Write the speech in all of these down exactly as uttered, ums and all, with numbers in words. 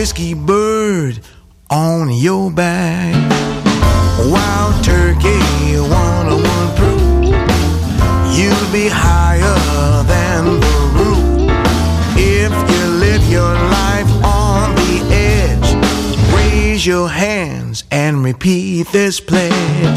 whiskey bird on your back. Wild turkey, one oh one proof, you'll be higher than the roof. If you live your life on the edge, raise your hands and repeat this pledge.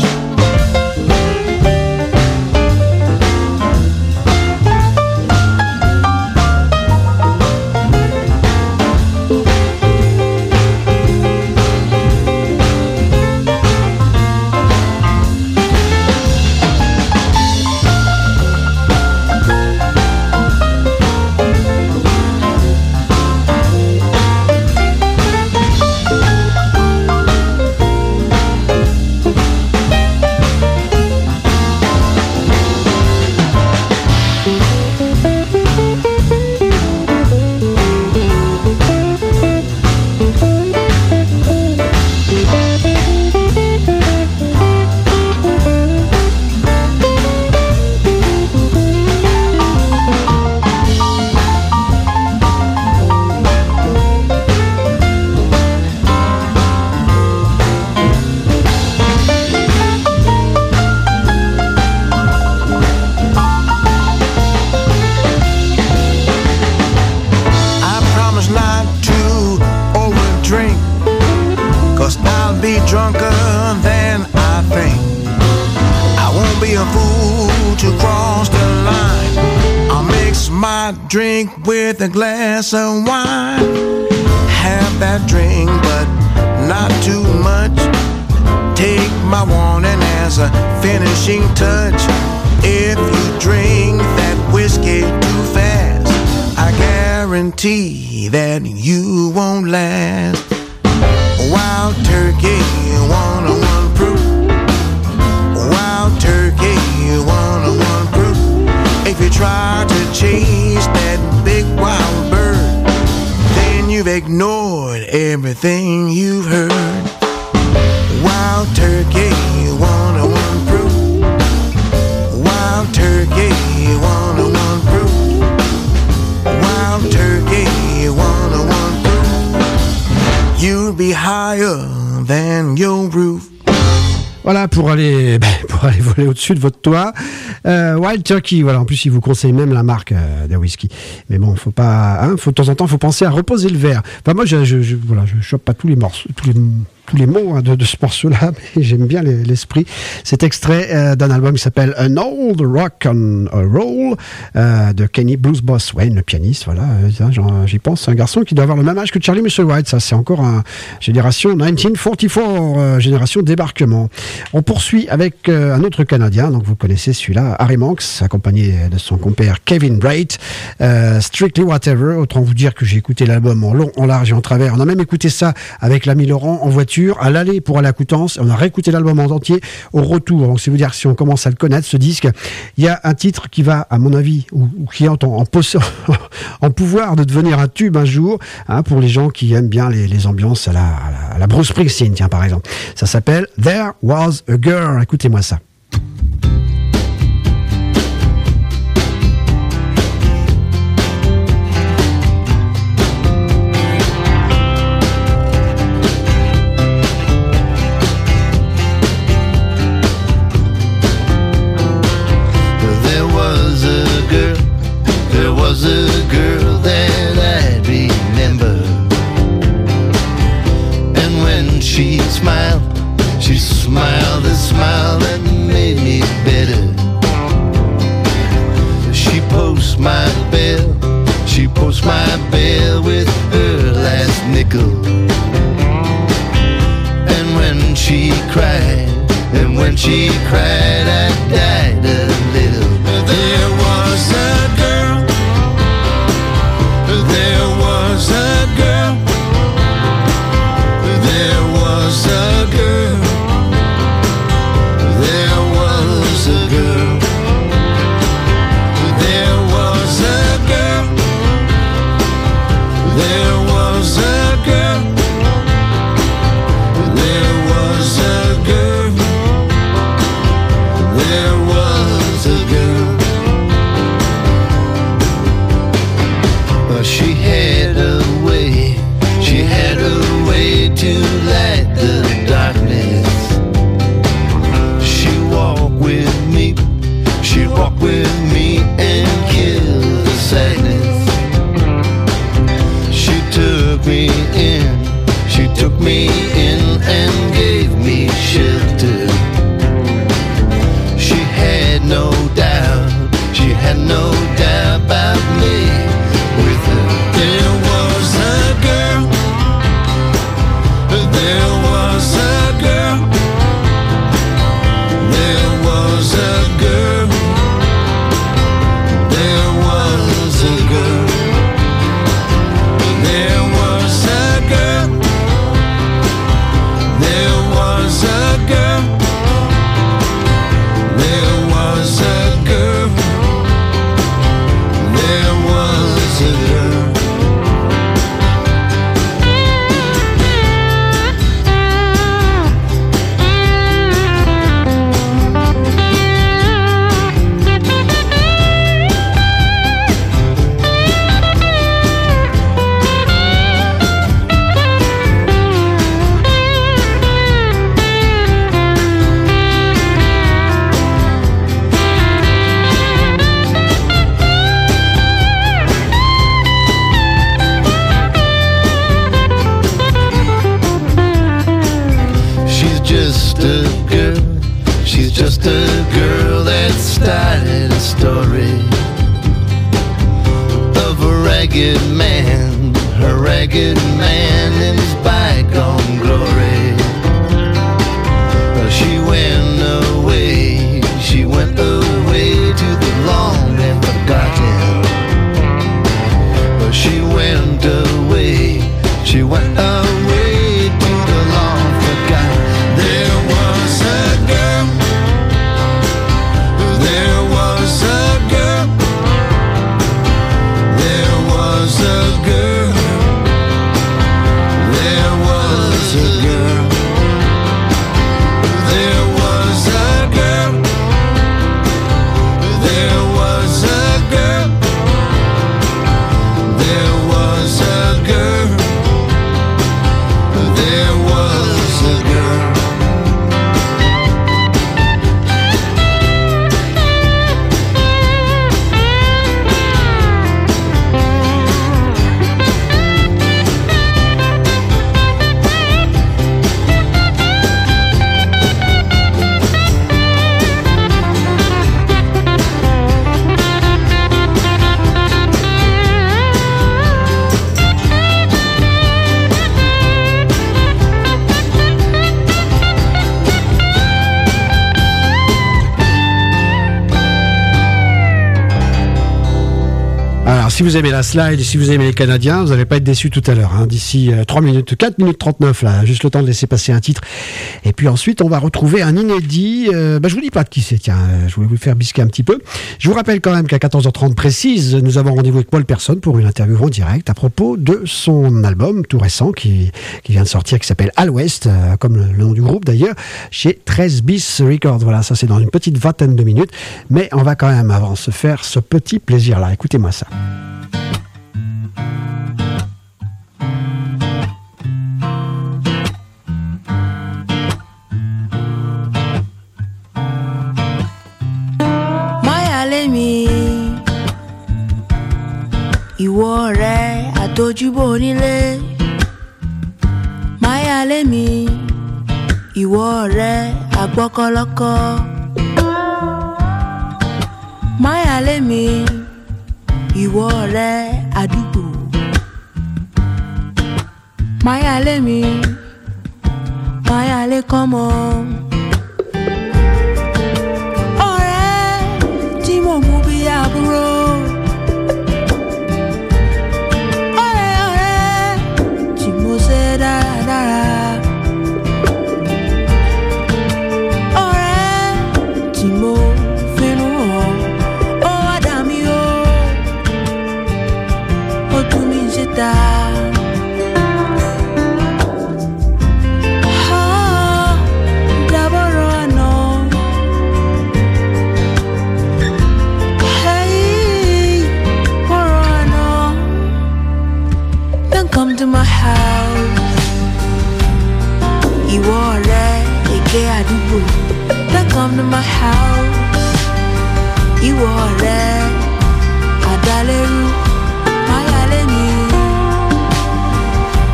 Drink with a glass of wine. Have that drink, but not too much. Take my warning as a finishing touch. If you drink that whiskey too fast, I guarantee that you won't last. Wild turkey, one oh one proof. Wild turkey, one oh one proof. If you try to chase that big wild bird, then you've ignored everything you've heard. Wild turkey, one oh one proof. Wild turkey, one oh one proof. Wild turkey, one oh one proof. You'll be higher than your roof. Voilà, pour aller, ben, pour aller voler au-dessus de votre toit. Euh, Wild Turkey, voilà. En plus, il vous conseille même la marque euh, de whisky. Mais bon, faut pas, hein, faut de temps en temps, faut penser à reposer le verre. Enfin, moi, je, je, je voilà, je chope pas tous les morceaux, tous les, tous les mots hein, de, de ce morceau-là, mais j'aime bien les, l'esprit. Cet extrait euh, d'un album qui s'appelle An Old Rock and Roll euh, de Kenny Blues Boss Wayne, le pianiste. Voilà, euh, genre, j'y pense. C'est un garçon qui doit avoir le même âge que Charlie Musselwhite. Ça, c'est encore un génération dix-neuf cent quarante-quatre, euh, génération débarquement. On poursuit avec euh, un autre Canadien, donc vous connaissez celui-là, Harry Monks, accompagné de son compère Kevin Wright, euh, Strictly Whatever. Autant vous dire que j'ai écouté l'album en long, en large et en travers. On a même écouté ça avec l'ami Laurent en voiture, à l'aller pour aller à Coutances. On a réécouté l'album en entier au retour. Donc c'est vous dire que si on commence à le connaître, ce disque, il y a un titre qui va, à mon avis, ou, ou qui est en, en, en pouvoir de devenir un tube un jour, hein, pour les gens qui aiment bien les, les ambiances à la, à la, à la Bruce Springsteen, tiens, par exemple. Ça s'appelle There Was a Girl. Écoutez-moi ça. Was a girl that I remember, and when she smiled, she smiled a smile that made me better. She posts my bill, she posts my bill with her last nickel. And when she cried, and when she cried, I died a little. There was a girl, there was a girl, there was a girl, there was a girl, there was a girl, there was a girl, there was a girl, there was me in, she took me in and gave me shelter. She had no doubt, she had no doubt about me. With her, there was a girl, there was a girl, there was a girl, there was a girl, there was a girl, there was a girl, there was a girl, there was a girl. She's just a girl, she's just a girl that started a story of a ragged man, a ragged man in his bygone glory. She went away, she went away to the long and forgotten. She went away, she went away to the long forgotten. There was a girl, there was a girl, there was a girl, there was a girl, there was a girl, there was a girl, there was a girl, there was a girl. Alors, si vous aimez la slide, si vous aimez les Canadiens, vous n'allez pas être déçus tout à l'heure. Hein. D'ici euh, trois minutes, quatre minutes trente-neuf, là, juste le temps de laisser passer un titre. Et puis ensuite, on va retrouver un inédit. Euh, bah, je vous dis pas de qui c'est, tiens, euh, je voulais vous le faire bisquer un petit peu. Je vous rappelle quand même qu'à quatorze heures trente précise, nous avons rendez-vous avec Paul Personne pour une interview en direct à propos de son album tout récent qui, qui vient de sortir, qui s'appelle À l'Ouest, euh, comme le, le nom du groupe d'ailleurs, chez treize bis Records. Voilà, ça c'est dans une petite vingtaine de minutes. Mais on va quand même avant se faire ce petit plaisir-là. Écoutez-moi ça. Ìwọ ọ̀rẹ́ àtojúbọ onílé máyà lémi, ìwọ ọ̀rẹ́ àgbọ́kọ́lọ́kọ́ máyà lémi, ìwọ ọ̀rẹ́ àdúgbò máyà lémi, máyà lé kọ́mọ. Ọ̀rẹ́ tí mo mú bí àbúrò. Come to my house, ìwọ ọ̀rẹ́ èké àdúgbò. Don't come to my house, ìwọ ọ̀rẹ́ àdálẹ́rú máyà lémi,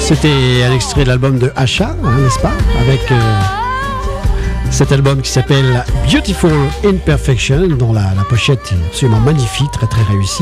C'était un extrait de l'album de Asha, hein, n'est-ce pas? Avec euh, cet album qui s'appelle Beautiful Imperfection, dont la, la pochette est absolument magnifique, très très réussie.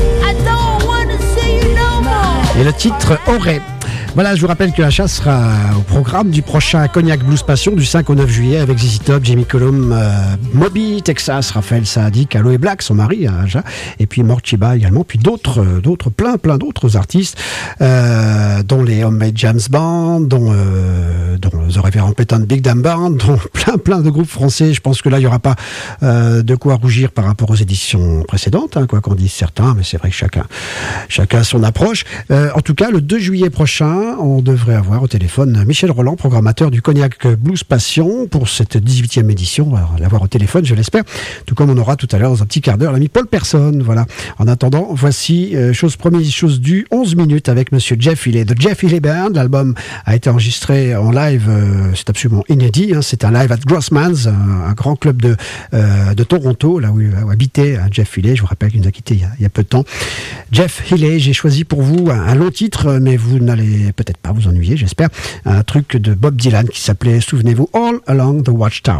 Et le titre Aurait. Voilà, je vous rappelle que Asha sera au programme du prochain Cognac Blues Passion du cinq au neuf juillet avec Z Z Top, Jamie Cullum, euh, Moby, Texas, Raphaël Saadiq, Aloe Black, son mari, hein, Asha, et puis Mort Chiba également, puis d'autres, euh, d'autres, plein, plein d'autres artistes, euh, dont les Homemade Jams Band, dont, euh, dont The Reverend Peyton Big Dam Band, dont plein, plein de groupes français. Je pense que là, il n'y aura pas euh, de quoi rougir par rapport aux éditions précédentes, hein, quoi qu'en disent certains, mais c'est vrai que chacun, chacun a son approche. Euh, en tout cas, le deux juillet prochain, on devrait avoir au téléphone Michel Roland, programmateur du Cognac Blues Passion pour cette dix-huitième édition. On va l'avoir au téléphone, je l'espère. Tout comme on aura tout à l'heure, dans un petit quart d'heure, l'ami Paul Person. Voilà. En attendant, voici euh, chose promise, chose due, onze minutes avec Monsieur Jeff Healey de Jeff Healey Band. L'album a été enregistré en live, euh, c'est absolument inédit. Hein. C'est un live at Grossman's, un, un grand club de, euh, de Toronto, là où, où habitait hein, Jeff Healey. Je vous rappelle qu'il nous a quitté il y a, il y a peu de temps. Jeff Healey, j'ai choisi pour vous un, un long titre, mais vous n'allez peut-être pas vous ennuyer, j'espère. Un truc de Bob Dylan qui s'appelait, souvenez-vous, All Along the Watchtower.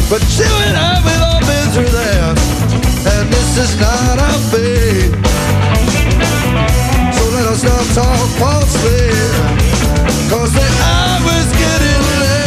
But you and I, we've all been through that, and this is not our fate. So let us not talk falsely, cause the hour's getting late.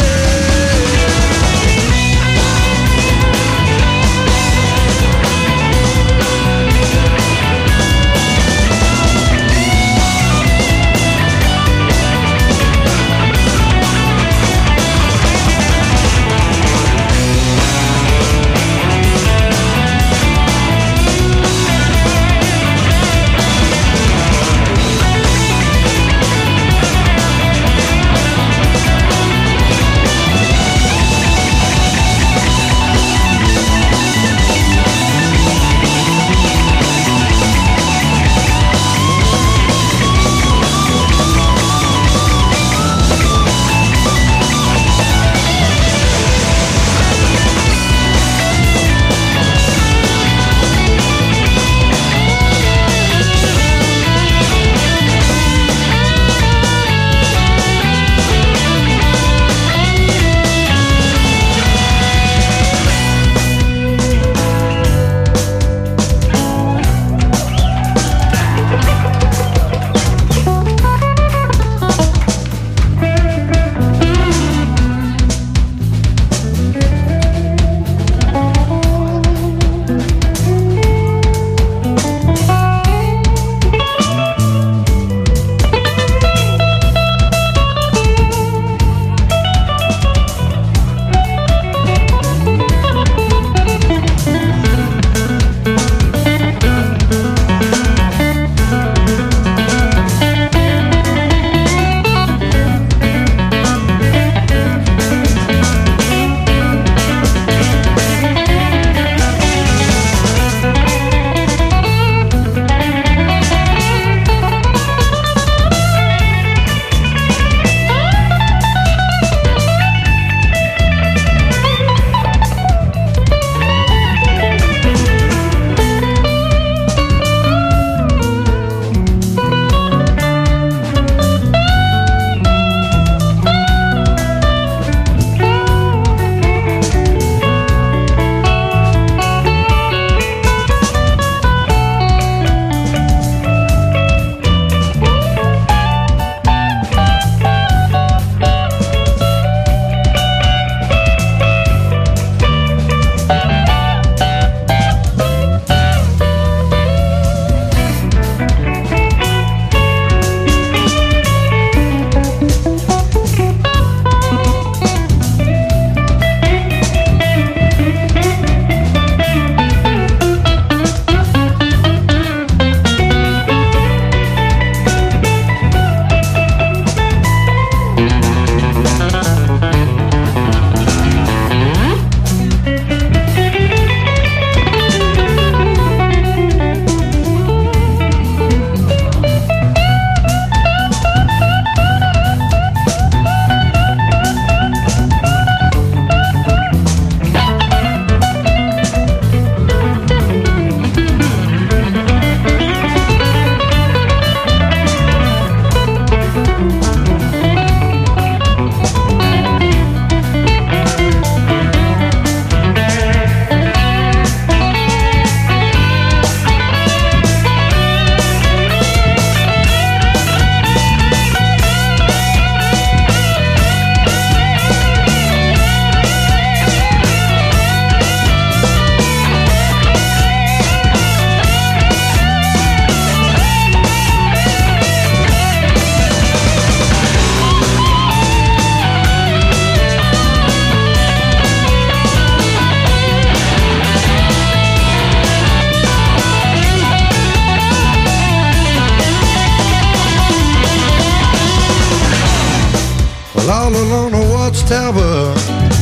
all along the watchtower.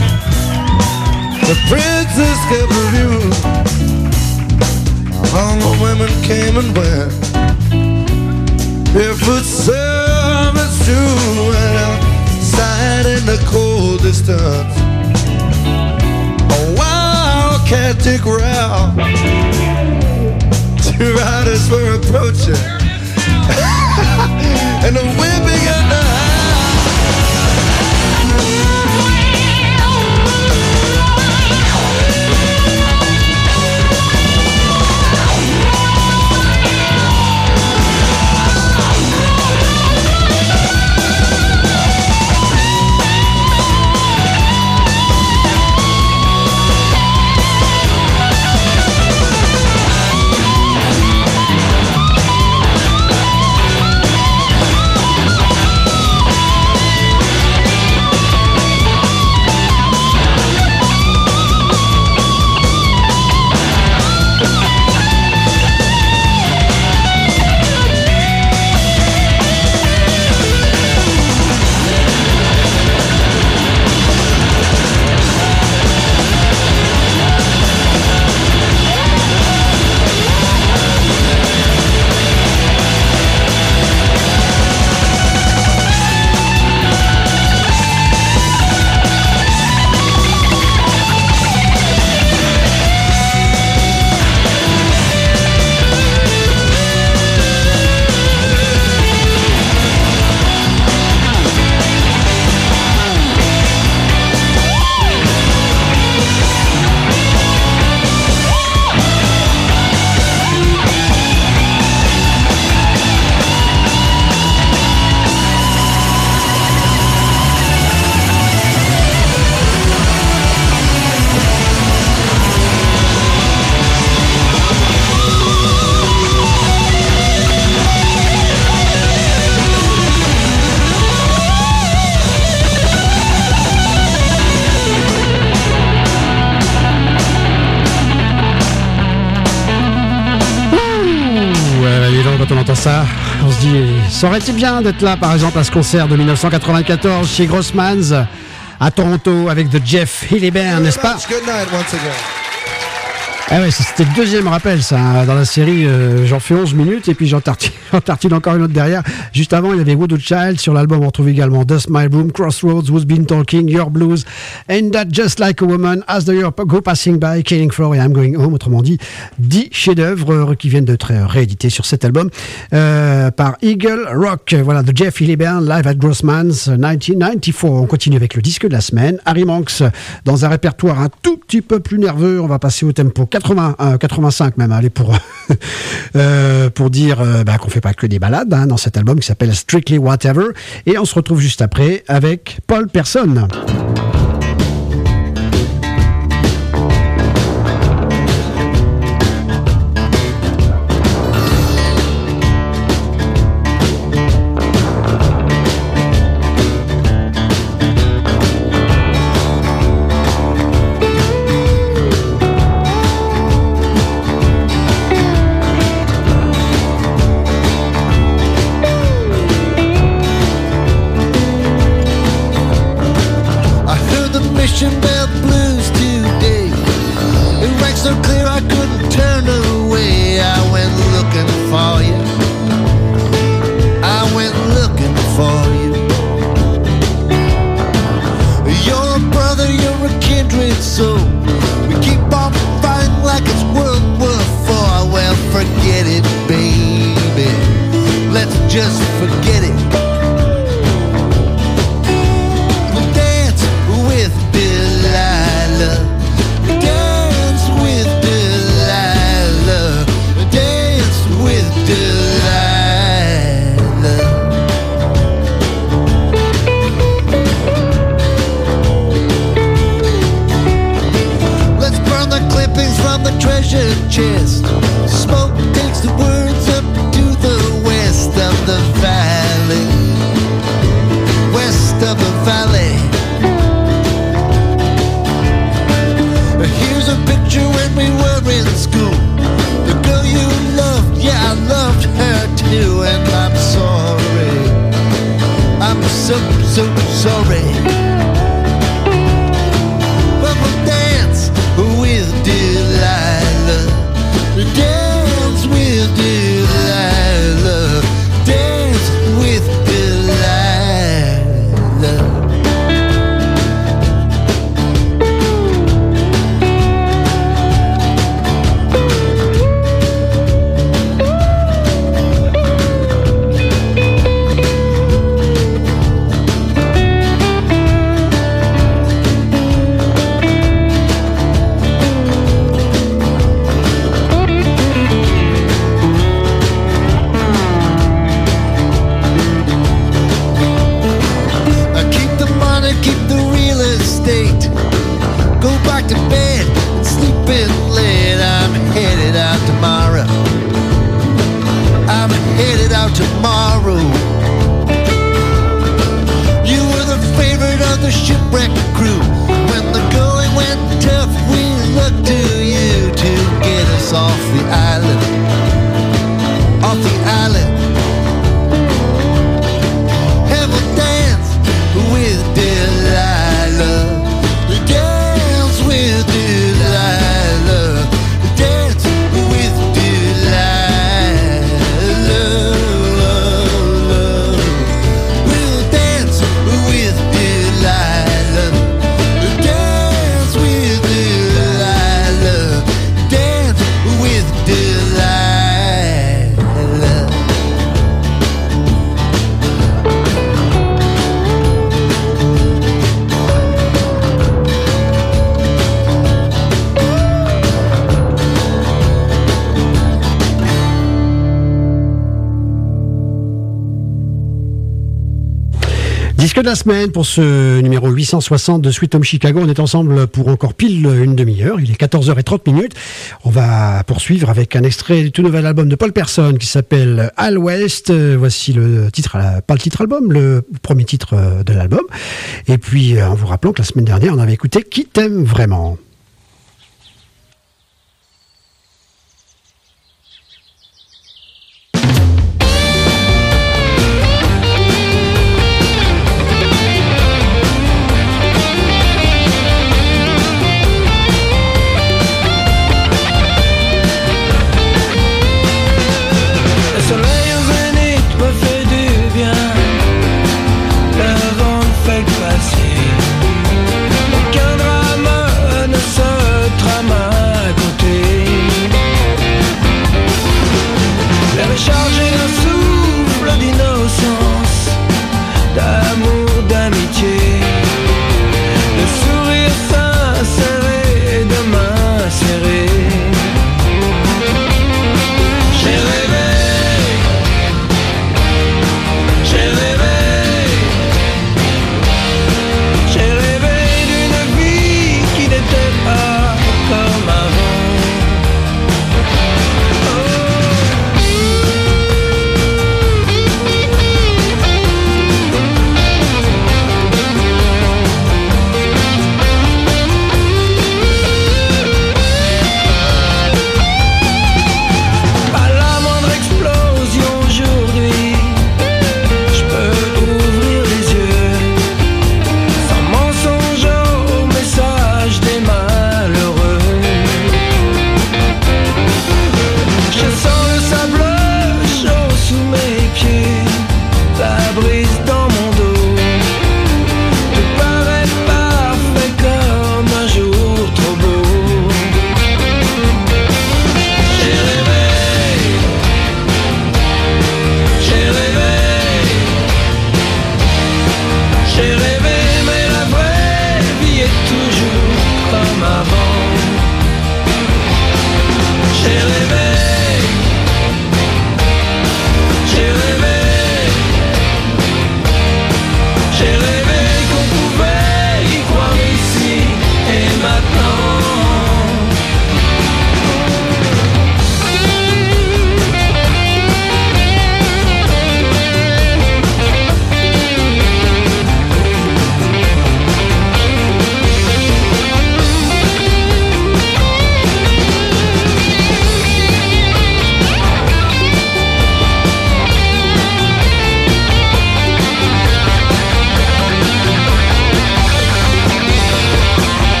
The princess kept a view. All the women came and went. Barefoot servants too, and outside in the cold distance, a wildcat growl. Two riders were approaching, and the wind began to howl. ça, on se dit, ça aurait été bien d'être là, par exemple, à ce concert de dix-neuf cent quatre-vingt-quatorze chez Grossman's à Toronto avec The Jeff Healey Band, n'est-ce pas? Good night once again. Ah ouais, c'était le deuxième rappel, ça, dans la série. Euh, j'en fais onze minutes et puis j'en tartine, j'en tartine encore une autre derrière. Juste avant, il y avait Voodoo Child. Sur l'album, on retrouve également Dust My Room, Crossroads, Who's Been Talking, Your Blues, And That Just Like a Woman, As the Year Go Passing By, Killing Floor et I'm Going Home. Autrement dit, dix chefs-d'œuvre qui viennent d'être réédités sur cet album euh, par Eagle Rock. Voilà, The Jeff Healey Band, live at Grossman's nineteen ninety-four. On continue avec le disque de la semaine. Harry Monks, dans un répertoire un tout petit peu plus nerveux. On va passer au tempo quatre-vingts, euh, quatre-vingt-cinq même, allez, pour, euh, pour dire euh, bah, qu'on fait pas que des balades hein, dans cet album qui s'appelle Strictly Whatever. Et on se retrouve juste après avec Paul Person. Disque de la semaine pour ce numéro huit cent soixante de Sweet Home Chicago. On est ensemble pour encore pile une demi-heure. Il est quatorze heures trente minutes. On va poursuivre avec un extrait du tout nouvel album de Paul Person qui s'appelle Al West. Voici le titre, pas le titre album, le premier titre de l'album. Et puis, en vous rappelant que la semaine dernière, on avait écouté Qui t'aime vraiment.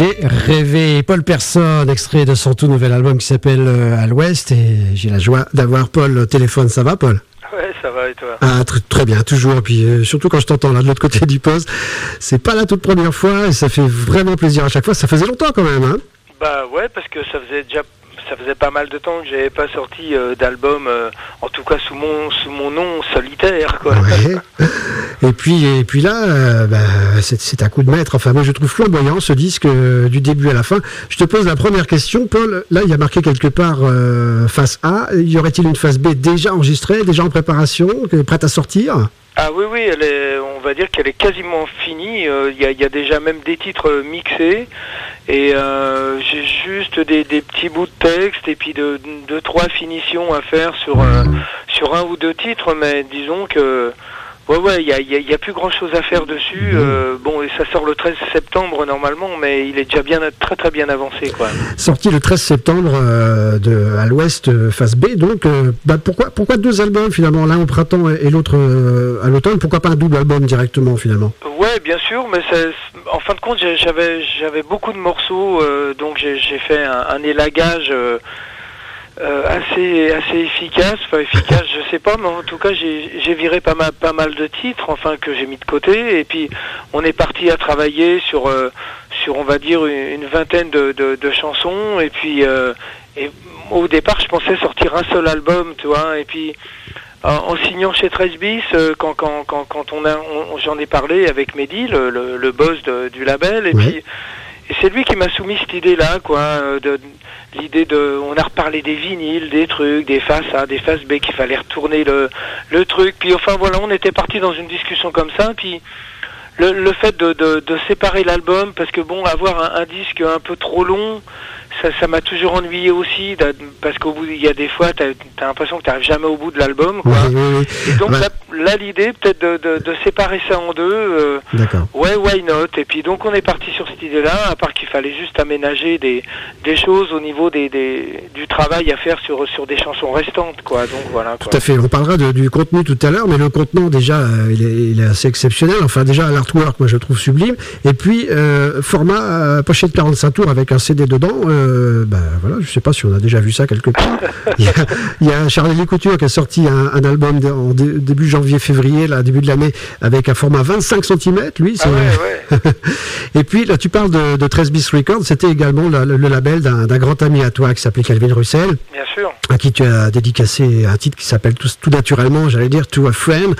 J'ai rêvé. Paul Persson, extrait de son tout nouvel album qui s'appelle euh, À l'Ouest. Et j'ai la joie d'avoir Paul au téléphone. Ça va, Paul? Ouais, ça va, et toi? Ah, tr- très bien, toujours. Et puis, euh, surtout quand je t'entends là de l'autre côté du poste, c'est pas la toute première fois et ça fait vraiment plaisir à chaque fois. Ça faisait longtemps quand même, hein? Bah ouais, parce que ça faisait déjà ça faisait pas mal de temps que j'avais pas sorti euh, d'album, euh, en tout cas sous mon sous mon nom solitaire, quoi. Ouais. Et puis et puis là, euh, bah, c'est, c'est un coup de maître. Enfin, moi je trouve flamboyant ce disque euh, du début à la fin. Je te pose la première question, Paul. Là, il y a marqué quelque part euh, face A. Y aurait-il une face B déjà enregistrée, déjà en préparation, que- prête à sortir? Ah oui, oui, elle est, on va dire qu'elle est quasiment finie. Il euh, y, a, y a déjà même des titres euh, mixés. Et euh, j'ai juste des, des petits bouts de texte et puis de, de, de trois finitions à faire sur, euh, sur un ou deux titres. Mais disons que... Ouais, ouais, il y a, y a, y a plus grand chose à faire dessus. Euh, bon, et ça sort le treize septembre normalement, mais il est déjà bien, très très bien avancé, quoi. Sorti le treize septembre euh, de à l'Ouest, euh, face B. Donc, euh, bah, pourquoi pourquoi deux albums finalement, l'un au printemps et l'autre euh, à l'automne? Pourquoi pas un double album directement finalement? Ouais, bien sûr, mais c'est- en fin de compte, j'ai- j'avais j'avais beaucoup de morceaux, euh, donc j'ai j'ai fait un, un élagage euh, euh, assez assez efficace, enfin efficace, je sais pas, mais en tout cas j'ai j'ai viré pas mal pas mal de titres, enfin que j'ai mis de côté, et puis on est parti à travailler sur euh, sur on va dire une, une vingtaine de, de, de chansons, et puis euh, et au départ je pensais sortir un seul album, tu vois, et puis en, en signant chez treize bis, euh, quand, quand, quand, quand on a, on, j'en ai parlé avec Mehdi, le, le, le boss de, du label, et Oui. puis et c'est lui qui m'a soumis cette idée-là, quoi, euh, de, l'idée de, on a reparlé des vinyles, des trucs, des faces A, des faces B, qu'il fallait retourner le, le truc, puis enfin voilà, on était parti dans une discussion comme ça, puis le, le fait de, de, de séparer l'album, parce que bon, avoir un, un disque un peu trop long, ça, ça m'a toujours ennuyé aussi, d'a- parce qu'au bout, il y a des fois, t'as, t'as l'impression que t'arrives jamais au bout de l'album, quoi. Oui, oui, oui. Et donc Ouais. là, là, l'idée, peut-être de, de, de séparer ça en deux, euh, D'accord. ouais, why not? Et puis donc on est parti sur cette idée-là, à part qu'il fallait juste aménager des, des choses au niveau des, des, du travail à faire sur, sur des chansons restantes, quoi. Donc voilà, quoi. Tout à fait. On parlera de- du contenu tout à l'heure, mais le contenant déjà, euh, il, est, il est assez exceptionnel. Enfin, déjà l'artwork, moi je le trouve sublime. Et puis euh, format euh, pochette quarante-cinq tours avec un C D dedans. Euh, ben voilà, je sais pas si on a déjà vu ça quelque part. Il y a, il y a Charlie Couture qui a sorti un, un album de- en dé- début janvier-février, là, début de l'année, avec un format vingt-cinq centimètres. Lui, c'est. Ah ouais, ouais. Et puis là, tu parles de, de treize bis Records. C'était également le, le- le label d'un, d'un grand ami à toi qui s'appelait Calvin Russell, Bien sûr. à qui tu as dédicacé un titre qui s'appelle tout, tout naturellement, j'allais dire, To a Friend.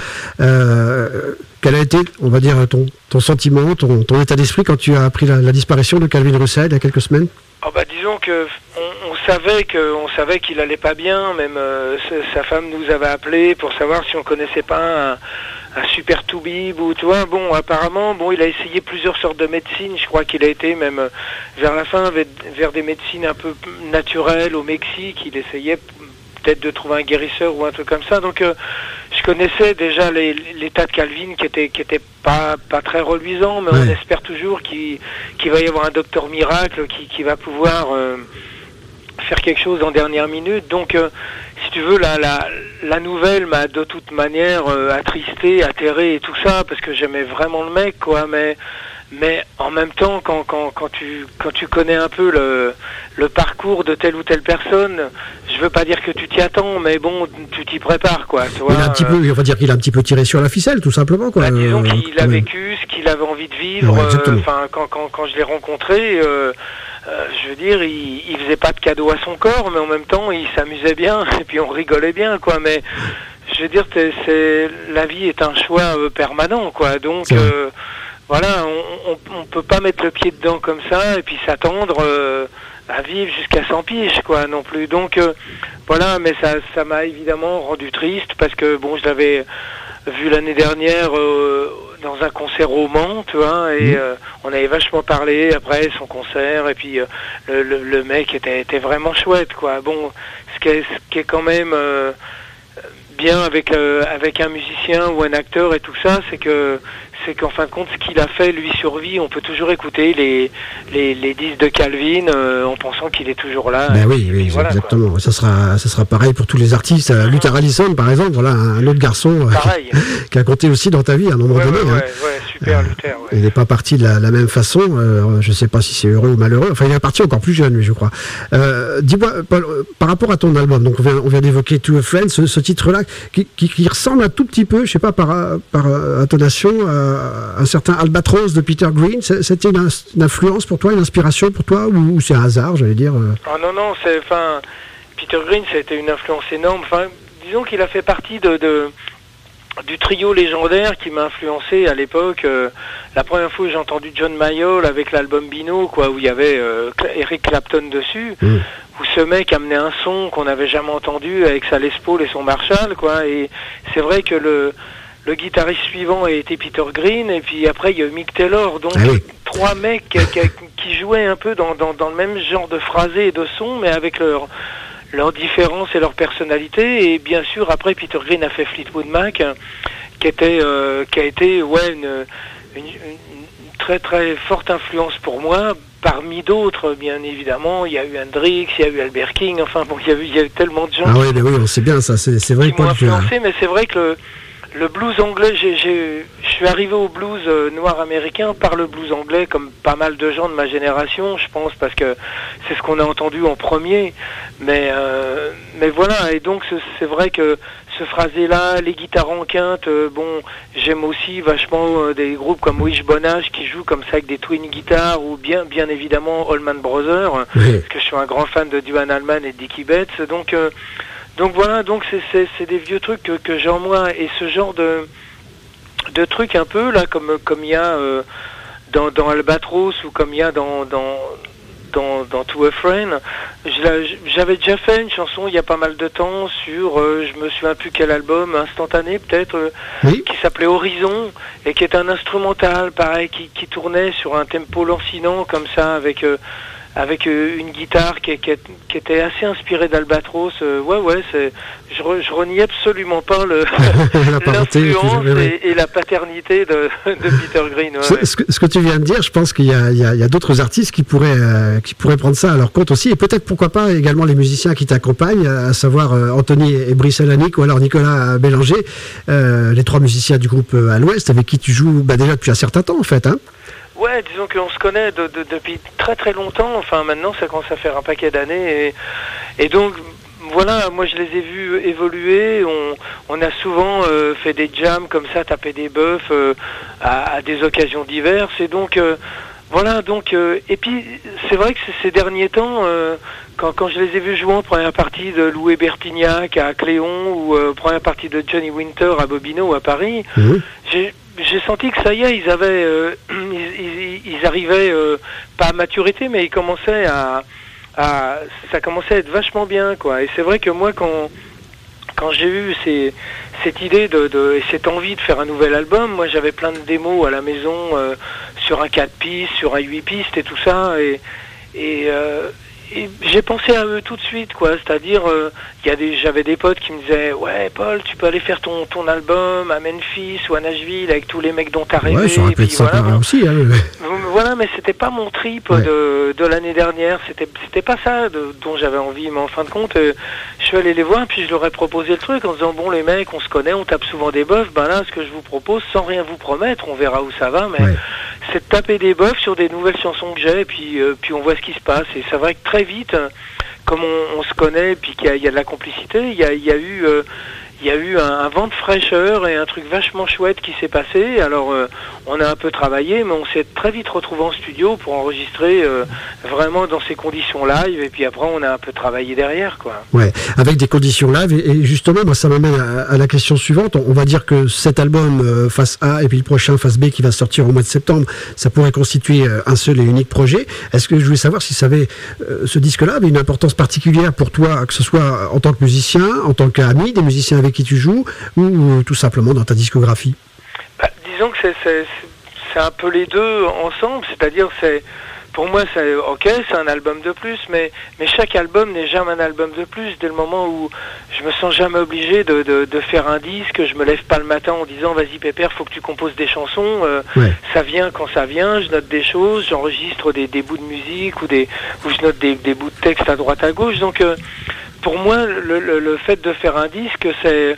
Euh, quel a été, on va dire, ton, ton sentiment, ton, ton état d'esprit quand tu as appris la, la disparition de Calvin Russell il y a quelques semaines? Oh bah disons que on, on savait que on savait qu'il allait pas bien, même euh, sa- sa femme nous avait appelé pour savoir si on connaissait pas un, un super toubib ou tu vois. Bon, apparemment, bon, il a essayé plusieurs sortes de médecines. Je crois qu'il a été même euh, vers la fin vers, vers des médecines un peu naturelles au Mexique. Il essayait peut-être de trouver un guérisseur ou un truc comme ça. Donc euh, je connaissais déjà les- l'état de Calvin qui était qui était pas pas très reluisant, mais on Ouais. espère toujours qu'il qu'il va y avoir un docteur miracle qui qui va pouvoir euh, faire quelque chose en dernière minute. Donc euh, si tu veux, la la la nouvelle m'a de toute manière euh, attristé, atterré et tout ça, parce que j'aimais vraiment le mec, quoi, mais mais en même temps, quand, quand, quand, tu, quand tu connais un peu le, le parcours de telle ou telle personne, je veux pas dire que tu t'y attends, mais bon, tu t'y prépares, quoi. Tu vois, Il a un petit euh, peu, on va dire qu'il a un petit peu tiré sur la ficelle, tout simplement, quoi. bah, disons Euh, qu'il quand a même. vécu ce qu'il avait envie de vivre. Ouais, euh, exactement. Enfin, quand, quand, quand je l'ai rencontré, euh, euh, je veux dire, il, il faisait pas de cadeau à son corps, mais en même temps, il s'amusait bien, et puis on rigolait bien, quoi. Mais je veux dire, c'est, c'est, la vie est un choix euh, permanent, quoi. Donc, C'est vrai. euh, voilà, on, on, on peut pas mettre le pied dedans comme ça, et puis s'attendre euh, à vivre jusqu'à cent piges, quoi, non plus. Donc, euh, voilà, mais ça, ça m'a évidemment rendu triste, parce que, bon, je l'avais vu l'année dernière euh, dans un concert au Mans, tu vois, et Mmh. euh, on avait vachement parlé après son concert, et puis euh, le, le, le mec était, était vraiment chouette, quoi. Bon, ce qui est, ce qui est quand même euh, bien avec euh, avec un musicien ou un acteur et tout ça, c'est que c'est qu'en fin de compte, ce qu'il a fait, lui, survit. On peut toujours écouter les les, les disques de Calvin euh, en pensant qu'il est toujours là. Ben Et oui, puis oui, voilà, quoi. exactement. Ça sera, ça sera pareil pour tous les artistes. Euh, Luther Allison, par exemple, voilà, un autre garçon euh, Pareil. qui a compté aussi dans ta vie à un moment Ouais, donné. ouais, hein. ouais, ouais, super. Super Luther, ouais. Il n'est pas parti de la, la même façon. Euh, je ne sais pas si c'est heureux ou malheureux. Enfin, il est parti encore plus jeune, lui, je crois. Euh, dis-moi, Paul, par rapport à ton album, donc on vient, on vient d'évoquer To a Friend, ce, ce titre-là, qui, qui, qui ressemble un tout petit peu, je sais pas, par, par intonation, à un certain Albatros de Peter Green. C'était une, une influence pour toi, une inspiration pour toi, ou, ou c'est un hasard, j'allais dire euh... Oh non, non, c'est, enfin, Peter Green, c'était une influence énorme. Enfin, disons qu'il a fait partie de, de du trio légendaire qui m'a influencé à l'époque. Euh, la première fois où j'ai entendu John Mayall avec l'album Bino, quoi, où il y avait euh, Eric Clapton dessus, mmh. où ce mec amenait un son qu'on n'avait jamais entendu avec sa Les Paul et son Marshall, quoi. Et c'est vrai que le le guitariste suivant a été Peter Green, et puis après il y a eu Mick Taylor, donc ah oui. trois mecs qui, qui jouaient un peu dans, dans dans le même genre de phrasé et de son, mais avec leur leurs différences et leur personnalité. Et bien sûr après Peter Green a fait Fleetwood Mac, qui était euh, qui a été ouais une, une, une très très forte influence pour moi, parmi d'autres bien évidemment. Il y a eu Hendrix, il y a eu Albert King, enfin bon, il y a eu, il y a eu tellement de gens ah qui, oui, mais oui, c'est bien ça, c'est, c'est vrai qui m'ont influencé, mais c'est vrai que le Le blues anglais, j'ai, j'ai, je suis arrivé au blues euh, noir américain par le blues anglais, comme pas mal de gens de ma génération, je pense, parce que c'est ce qu'on a entendu en premier. Mais, euh, mais voilà, et donc c'est, c'est vrai que ce phrasé-là, les guitares en quinte, euh, bon, j'aime aussi vachement euh, des groupes comme Wishbone Ash qui jouent comme ça avec des twin guitares, ou bien, bien évidemment Allman Brothers, oui. parce que je suis un grand fan de Duane Allman et de Dickie Betts, donc... Euh, Donc voilà, donc c'est, c'est, c'est des vieux trucs que, que j'ai en moi, et ce genre de de trucs un peu là, comme comme il y a euh, dans, dans Albatros, ou comme il y a dans dans dans, dans To a Friend. J'avais déjà fait une chanson il y a pas mal de temps sur, euh, je me souviens plus quel album, Instantané peut-être, euh, oui. qui s'appelait Horizon, et qui est un instrumental pareil qui, qui tournait sur un tempo lancinant comme ça, avec euh, avec euh, une guitare qui, qui, qui était assez inspirée d'Albatros. Euh, ouais, ouais, c'est, je, re, je renie absolument pas le, l'influence et, et la paternité de, de Peter Green. Ouais, ce, ouais. Ce, que, ce que tu viens de dire, je pense qu'il y a, il y a, il y a d'autres artistes qui pourraient, euh, qui pourraient prendre ça à leur compte aussi, et peut-être, pourquoi pas, également les musiciens qui t'accompagnent, à savoir euh, Anthony et Brice Alanic, ou alors Nicolas Bélanger, euh, les trois musiciens du groupe euh, à l'Ouest, avec qui tu joues bah, déjà depuis un certain temps, en fait, hein. Ouais, disons qu'on se connaît de, de, depuis très très longtemps, enfin maintenant ça commence à faire un paquet d'années, et, et donc voilà, moi je les ai vus évoluer, on, on a souvent euh, fait des jams comme ça, taper des bœufs euh, à, à des occasions diverses, et donc euh, voilà, donc euh, et puis c'est vrai que ces derniers temps, euh, quand, quand je les ai vus jouer en première partie de Louis Bertignac à Cléon, ou euh, première partie de Johnny Winter à Bobino à Paris, mmh. j'ai J'ai senti que ça y est, ils avaient, euh, ils, ils, ils arrivaient euh, pas à maturité, mais ils commençaient à, à, ça commençait à être vachement bien, quoi. Et c'est vrai que moi, quand, quand j'ai eu ces, cette idée de, de, et cette envie de faire un nouvel album, moi j'avais plein de démos à la maison euh, sur un quatre pistes, sur un huit pistes et tout ça, et, et euh, Et j'ai pensé à eux tout de suite, quoi. C'est-à-dire, euh, y a des, j'avais des potes qui me disaient, ouais, Paul, tu peux aller faire ton ton album à Memphis ou à Nashville avec tous les mecs dont t'as rêvé. Ouais, ça aurait pu être sympa voilà, aussi. Hein. Voilà, mais c'était pas mon trip ouais. de de l'année dernière. C'était c'était pas ça de, dont j'avais envie. Mais en fin de compte, euh, je suis allé les voir, puis je leur ai proposé le truc en disant, bon, les mecs, on se connaît, on tape souvent des bœufs. Ben là, ce que je vous propose, sans rien vous promettre, on verra où ça va, mais ouais. c'est de taper des bœufs sur des nouvelles chansons que j'ai, et puis euh, puis on voit ce qui se passe. Et c'est vrai que très vite, comme on, on se connaît, puis qu'il y a, il y a de la complicité, il y a, il y a eu, euh, il y a eu un, un vent de fraîcheur et un truc vachement chouette qui s'est passé. Alors, euh, on a un peu travaillé, mais on s'est très vite retrouvé en studio pour enregistrer euh, vraiment dans ces conditions live. Et puis après, on a un peu travaillé derrière, quoi. Ouais, avec des conditions live. Et, et justement, moi, ça m'amène à, à la question suivante. On, on va dire que cet album euh, face A et puis le prochain face B qui va sortir au mois de septembre, ça pourrait constituer euh, un seul et unique projet. Est-ce que je voulais savoir si ça avait, euh, ce disque-là avait une importance particulière pour toi, que ce soit en tant que musicien, en tant qu'ami, des musiciens avec qui tu joues, ou, ou tout simplement dans ta discographie? Bah, disons que c'est, c'est, c'est un peu les deux ensemble, c'est-à-dire c'est pour moi c'est ok, c'est un album de plus, mais mais chaque album n'est jamais un album de plus, dès le moment où je me sens jamais obligé de, de, de faire un disque, je me lève pas le matin en disant vas-y Pépère, faut que tu composes des chansons, euh, ouais. ça vient quand ça vient, je note des choses, j'enregistre des, des bouts de musique ou des ou je note des, des bouts de texte à droite à gauche, donc euh, pour moi, le, le, le fait de faire un disque, c'est,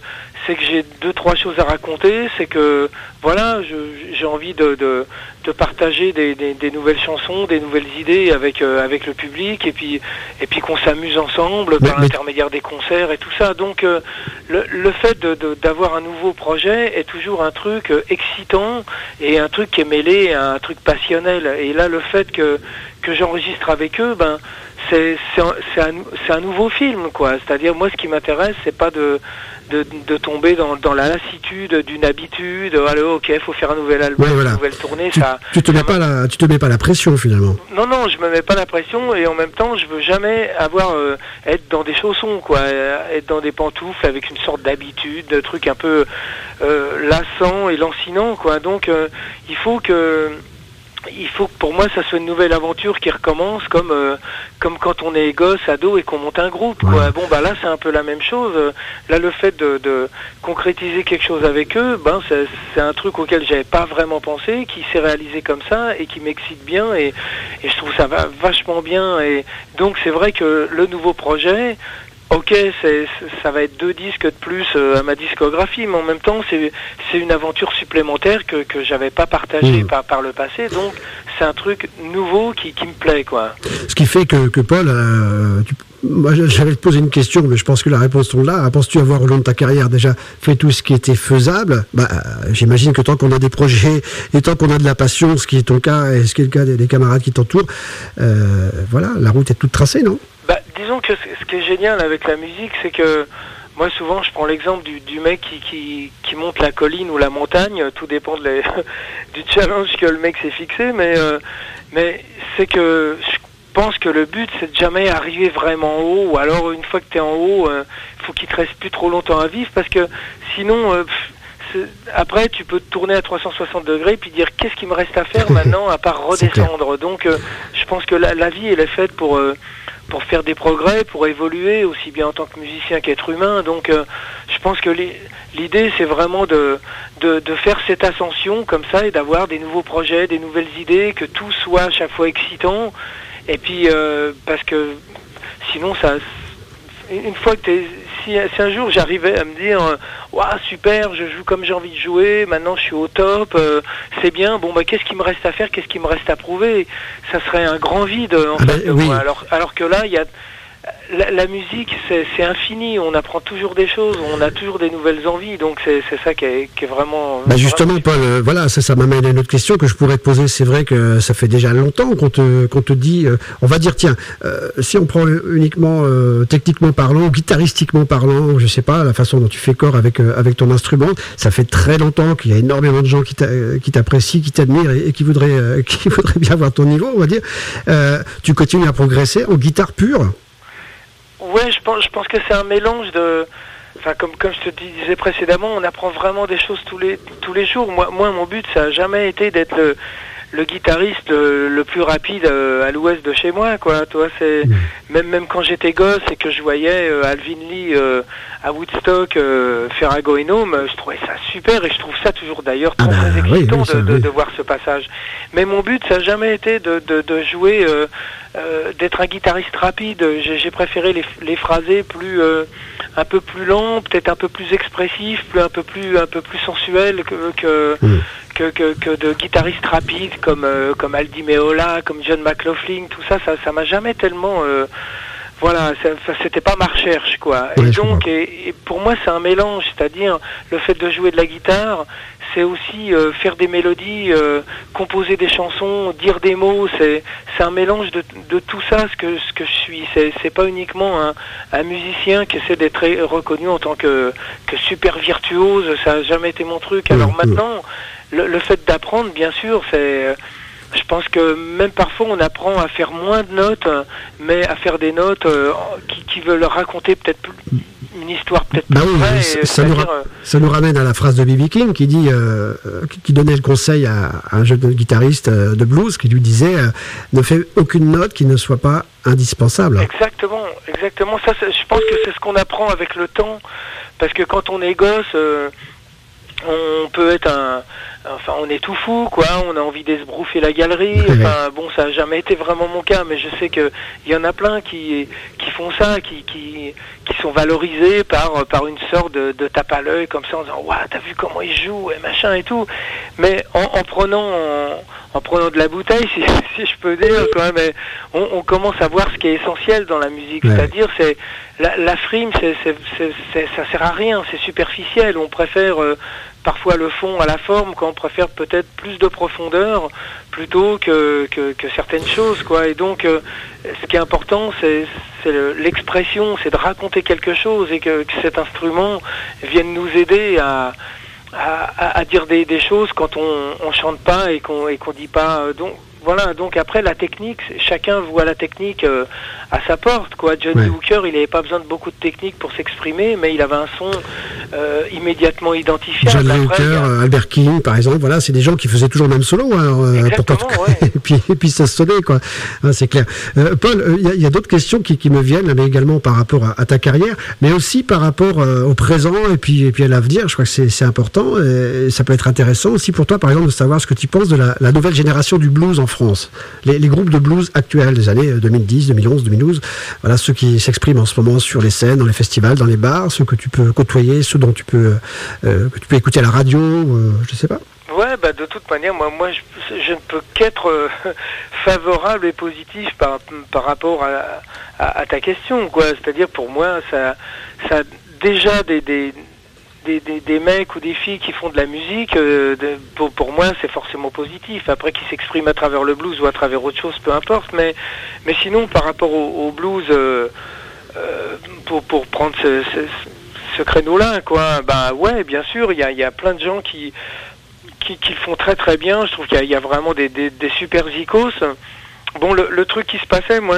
c'est que j'ai deux trois choses à raconter, c'est que voilà, je, j'ai envie de, de, de partager des, des, des nouvelles chansons, des nouvelles idées avec euh, avec le public, et puis et puis qu'on s'amuse ensemble mais, par mais... l'intermédiaire des concerts et tout ça. Donc euh, le, le fait de, de, d'avoir un nouveau projet est toujours un truc euh, excitant et un truc qui est mêlé à un truc passionnel. Et là, le fait que que j'enregistre avec eux, ben c'est c'est un, c'est un, c'est un nouveau film, quoi. C'est-à-dire, moi, ce qui m'intéresse, c'est pas de de, de tomber dans, dans la lassitude d'une habitude. Allez, ok, il faut faire un nouvel album, ouais, voilà. une nouvelle tournée. Tu, ça, tu te ça mets pas la, tu te mets pas la pression finalement. Non, non, je me mets pas la pression, et en même temps, je veux jamais avoir euh, être dans des chaussons, quoi, être dans des pantoufles avec une sorte d'habitude, de truc un peu euh, lassant et lancinant, quoi. Donc, euh, il faut que Il faut que pour moi ça soit une nouvelle aventure qui recommence, comme euh, comme quand on est gosse, ado, et qu'on monte un groupe, quoi. Ouais. Bon bah là c'est un peu la même chose. Là, le fait de, de concrétiser quelque chose avec eux, ben c'est, c'est un truc auquel j'avais pas vraiment pensé, qui s'est réalisé comme ça et qui m'excite bien, et, et je trouve ça va vachement bien. Et donc c'est vrai que le nouveau projet, ok, c'est, ça va être deux disques de plus euh, à ma discographie, mais en même temps, c'est, c'est une aventure supplémentaire que, que j'avais pas partagée mmh. par, par le passé, donc c'est un truc nouveau qui, qui me plaît, quoi. Ce qui fait que, que Paul, euh, tu, moi j'allais te poser une question, mais je pense que la réponse tombe là. Penses-tu avoir au long de ta carrière déjà fait tout ce qui était faisable? Bah, j'imagine que tant qu'on a des projets et tant qu'on a de la passion, ce qui est ton cas et ce qui est le cas des, des camarades qui t'entourent, euh, voilà, la route est toute tracée, non? Bah, disons que ce qui est génial avec la musique, c'est que moi souvent je prends l'exemple du, du mec qui, qui, qui monte la colline ou la montagne, tout dépend de les, du challenge que le mec s'est fixé, mais, euh, mais c'est que je pense que le but c'est de jamais arriver vraiment en haut, ou alors une fois que tu es en haut, il euh, faut qu'il te reste plus trop longtemps à vivre, parce que sinon... Euh, après tu peux te tourner à trois cent soixante degrés puis dire qu'est-ce qu'il me reste à faire maintenant à part redescendre. Donc euh, je pense que la, la vie elle est faite pour euh, pour faire des progrès, pour évoluer aussi bien en tant que musicien qu'être humain. Donc euh, je pense que les, l'idée c'est vraiment de, de de faire cette ascension comme ça, et d'avoir des nouveaux projets, des nouvelles idées, que tout soit à chaque fois excitant. Et puis euh, parce que sinon ça, une fois que t'es Si, si un jour j'arrivais à me dire waouh, wow, super, je joue comme j'ai envie de jouer, maintenant je suis au top, euh, c'est bien, bon bah qu'est-ce qu'il me reste à faire, qu'est-ce qu'il me reste à prouver? Ça serait un grand vide en ah fait ben, de oui. moi. Alors, alors que là, il y a la, la musique, c'est, c'est infini, on apprend toujours des choses, on a toujours des nouvelles envies, donc c'est, c'est ça qui est, qui est vraiment... Bah justement, Paul, euh, voilà, ça, ça m'amène à une autre question que je pourrais te poser. C'est vrai que ça fait déjà longtemps qu'on te, qu'on te dit, euh, on va dire, tiens, euh, si on prend uniquement euh, techniquement parlant, guitaristiquement parlant, je sais pas, la façon dont tu fais corps avec euh, avec ton instrument, ça fait très longtemps qu'il y a énormément de gens qui, t'a, qui t'apprécient, qui t'admirent et, et qui voudraient euh, qui voudraient bien voir ton niveau, on va dire. Euh, tu continues à progresser en guitare pure? Ouais, je pense, je pense que c'est un mélange de... Enfin, comme, comme je te disais précédemment, on apprend vraiment des choses tous les, tous les jours. Moi, moi, mon but, ça n'a jamais été d'être le, le guitariste le, le plus rapide euh, à l'ouest de chez moi, quoi. Toi, c'est... Mmh. Même, même quand j'étais gosse et que je voyais euh, Alvin Lee euh, à Woodstock euh, faire un Going Home, je trouvais ça super, et je trouve ça toujours d'ailleurs très, ah bah, très excitant oui, oui, de, de, oui. de voir ce passage. Mais mon but, ça n'a jamais été de, de, de jouer... Euh, Euh, d'être un guitariste rapide. J'ai, j'ai préféré les, les phrasés plus euh, un peu plus lents, peut-être un peu plus expressifs, plus un peu plus un peu plus sensuels que que, mmh. que, que que de guitaristes rapides comme euh, comme Aldi Meola, comme John McLaughlin. Tout ça, ça ça m'a jamais tellement euh, voilà, ça, ça, c'était pas ma recherche, quoi. Oui, et donc, et, et pour moi, c'est un mélange, c'est-à-dire le fait de jouer de la guitare, c'est aussi euh, faire des mélodies, euh, composer des chansons, dire des mots. C'est, c'est un mélange de, de tout ça, ce que ce que je suis. C'est, c'est pas uniquement un, un musicien qui essaie d'être reconnu en tant que que super virtuose. Ça a jamais été mon truc. Alors mmh, maintenant, mmh. Le, le fait d'apprendre, bien sûr, c'est je pense que même parfois on apprend à faire moins de notes, mais à faire des notes euh, qui, qui veulent raconter peut-être plus, une histoire peut-être bah plus oui, vraie. Ça, ça, nous ra- euh... ça nous ramène à la phrase de B B King qui dit, euh, qui donnait le conseil à, à un jeune guitariste de blues qui lui disait euh, ne fais aucune note qui ne soit pas indispensable. Exactement, exactement. Ça, c'est, je pense que c'est ce qu'on apprend avec le temps, parce que quand on est gosse, euh, on peut être un enfin, on est tout fou, quoi. On a envie d'esbrouffer la galerie. Enfin, bon, ça a jamais été vraiment mon cas, mais je sais que il y en a plein qui qui font ça, qui qui qui sont valorisés par par une sorte de, de tape à l'œil comme ça en disant waouh, t'as vu comment il joue et machin et tout. Mais en, en prenant en, en prenant de la bouteille, si, si je peux dire, quand même, on, on commence à voir ce qui est essentiel dans la musique. Ouais. C'est-à-dire, c'est la, la frime, c'est, c'est, c'est, c'est, ça sert à rien, c'est superficiel. On préfère euh, parfois le fond à la forme, quand on préfère peut-être plus de profondeur plutôt que, que, que certaines choses, quoi. Et donc, euh, ce qui est important, c'est, c'est le, l'expression, c'est de raconter quelque chose et que, que cet instrument vienne nous aider à, à, à dire des, des choses quand on, on chante pas et qu'on, et qu'on dit pas. Euh, donc, voilà, donc après la technique, chacun voit la technique euh, à sa porte, quoi. Johnny ouais. Hooker, il n'avait pas besoin de beaucoup de technique pour s'exprimer, mais il avait un son euh, immédiatement identifiable. Johnny après, Hooker, a... Albert King, par exemple, voilà, c'est des gens qui faisaient toujours le même solo, hein, exactement, pour ouais. et puis et puis ça sonnait, quoi. Ah, c'est clair. Euh, Paul, il euh, y, y a d'autres questions qui, qui me viennent, mais également par rapport à, à ta carrière, mais aussi par rapport euh, au présent et puis et puis à l'avenir. Je crois que c'est, c'est important. Et ça peut être intéressant aussi pour toi, par exemple, de savoir ce que tu penses de la, la nouvelle génération du blues en France. Les, les groupes de blues actuels des années deux mille dix, deux mille onze, deux mille douze, voilà, ceux qui s'expriment en ce moment sur les scènes, dans les festivals, dans les bars, ceux que tu peux côtoyer, ceux dont tu peux, euh, que tu peux écouter à la radio, euh, je sais pas. Ouais, bah de toute manière, moi, moi, je, je ne peux qu'être euh, favorable et positif par par rapport à, à, à ta question, quoi. C'est-à-dire, pour moi, ça, ça a déjà des, des Des, des, des mecs ou des filles qui font de la musique, euh, de, pour, pour moi c'est forcément positif. Après qu'ils s'expriment à travers le blues ou à travers autre chose, peu importe, mais, mais sinon par rapport au, au blues, euh, euh, pour, pour prendre ce, ce, ce créneau-là, quoi, bah ouais, bien sûr, il y a, y a plein de gens qui, qui, qui le font très très bien. Je trouve qu'il y a, y a vraiment des, des, des super zikos. Bon, le, le truc qui se passait, moi,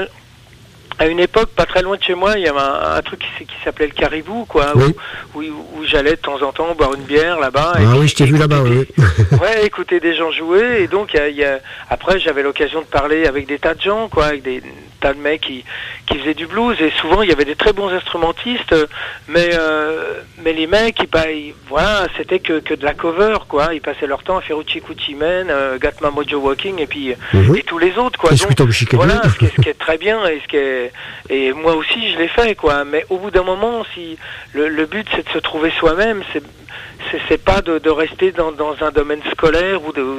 à une époque, pas très loin de chez moi, il y avait un, un truc qui, qui s'appelait le Caribou, quoi, oui. où, où, où j'allais de temps en temps boire une bière là-bas. Ah et oui, je t'ai vu là-bas, des, oui. Ouais, écouter des gens jouer, et donc, y a, y a, après, j'avais l'occasion de parler avec des tas de gens, quoi, avec des tas de mecs qui, qui faisaient du blues, et souvent, il y avait des très bons instrumentistes, mais, euh, mais les mecs, ils, bah, ils, voilà, c'était que, que de la cover, quoi, ils passaient leur temps à faire Uchi Kuchi Men, euh, Got My Mojo Walking, et puis, mm-hmm. et tous les autres, quoi. Et donc, voilà, ce qui, est, ce qui est très bien, et ce qui est, et moi aussi je l'ai fait, quoi. Mais au bout d'un moment, si le, le but c'est de se trouver soi-même, c'est c'est, c'est pas de, de rester dans, dans un domaine scolaire ou de,